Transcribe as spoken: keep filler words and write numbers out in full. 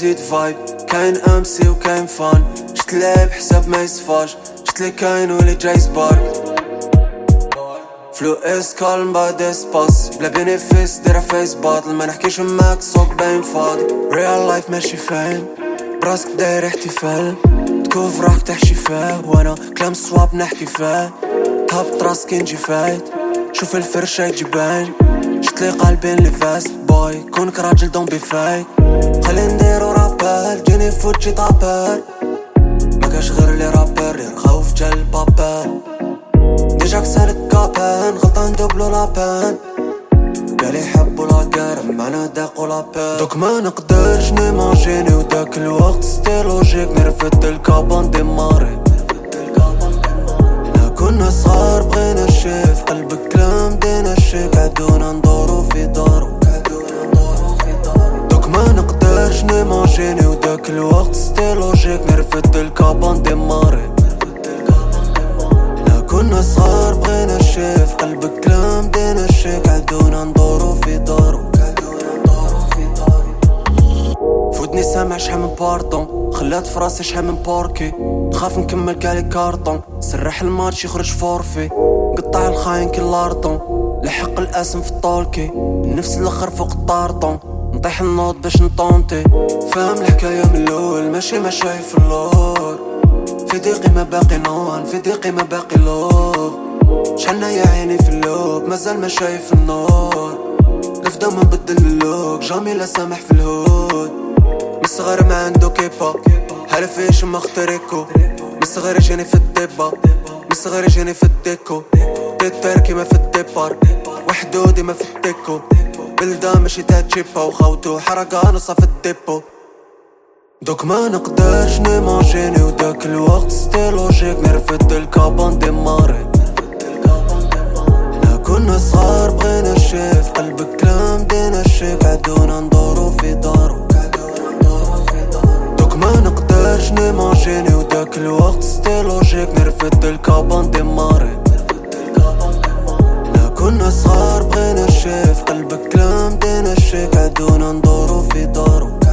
تزيد فايب. كاين امسي وكاين فان، جيت لعب حساب ما يصفاش، جيت لي كاين ولي جاي سبارك. فلو اسكالم بعد اسباس بلا بينيفيس ديرها فيس باطل. ما نحكيش معاك صوت باين فاضي، ريال لايف ماشي فاهم. براسك داير احتفال، تكوف راك تحشي فيه، وانا كلام صواب نحكي فيه. تهبط راسك نجي فايت، شوف الفرشة يجي باين. جيتلي قلبين لي فاست باي، كونك راجل دون بي فايك. خلي نديرو رابال، جيني فوت جي طابال. مكاش غير لي رابر يرخاو في جال بابال. ديجاك سالك كابان، غلطان دوبلو لابان. قالي يحبو لاكارم معنا داقو لابان. دوك ما نقدرش نيماجيني، وداك الوقت ستي لوجيك نرفد الكابان ديماري. حنا كنا صغار بغينا الشيف، قلبك كلام دينا الشيك. عدونا ندورو في دارو، دوك ما نقدرش نيماجيني، وداك الوقت ستي لوجيك نرفد الكابان ديماري. كنا صغار بغينا الشيف، قلبك كلام دينا الشيك. عدونا ندورو في دارو، فودني سامع شحال من باردون، خلات فراسي شحال من بوركي. نخاف نكمل كالي كارطون، سرح الماتش يخرج فورفي. قطع الخاين كي لاردون، لحق الاسم في الطولكي. نفس الاخر فوق الطارطون، نطيح النوض باش نطونتي. فاهم الحكاية من الاول، ماشي ما شايف اللور. في ضيقي ما باقي نون، في ضيقي ما باقي لوب. شحالنا يا عيني في اللوب، مازال ما شايف النور. نفدا ما نبدل اللوك، جامي لا سامح في الهود. من الصغير ما عندو كيبا، حالف فيش ما اختريكو. من الصغير جاني في الدبا، من الصغير جاني في الديكو. تيتر كيما في الديبار، وحدو ديما في الديكو. بلدا ماشي تاع تشيبا، وخوتو حرقة نصا في الديبو. دوك ما نقدرش نيماجيني، وداك الوقت ستي لوجيك نرفد الكابان ديماري. حنا كنا صغار بغينا الشيف، قلبك كلام دينا الشيك. عدونا ندورو في دارو، دوك ما نقدرش نيماجيني، وداك الوقت ستي لوجيك نرفد الكابان ديماري. حنا كنا صغار بغينا الشيف، قلبك كلام دينا الشيك. عدونا ندورو في دارو.